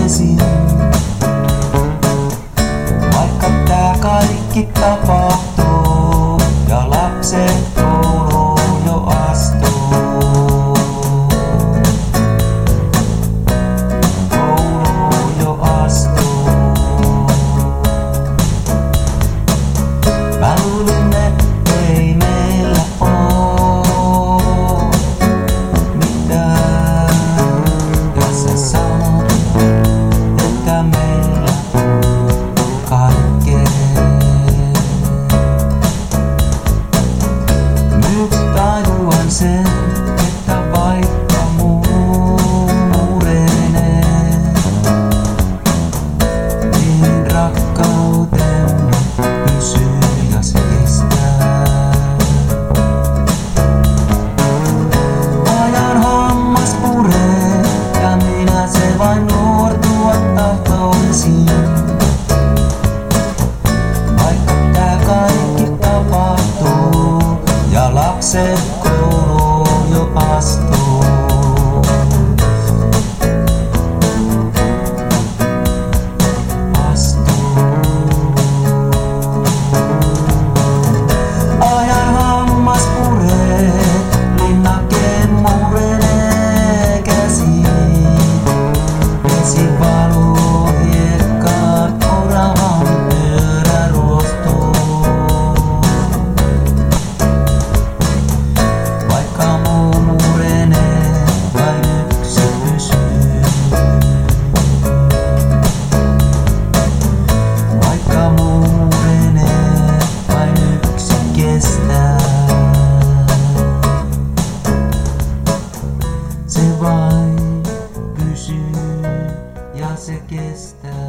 toisin. Vaikka tää kaikki tapahtuu ja lapset kouluun jo astuu. Kouluun jo astuu. Mä luulin, ettei meillä oo mitään. Ja sä sanot, että meillä on kaikkea. Nyt tajuan sen, että vaikka muu murenee, niin rakkautemme pysyy ja se kestää. Ajan hammas puree ja minä se vain nuortua tahtoisin. Vaikka tää kaikki tapahtuu ja lapset kouluun jo astuu. Ajan hammas puree, linnakeen murenee käsi. Vesi valuu hiekkaan, oravan pyörä ruostuu. Vaikka muu murenee, vain yksi pysyy. Vaikka muu murenee, vain yksi kestää. Se vain pysyy ja se kestää.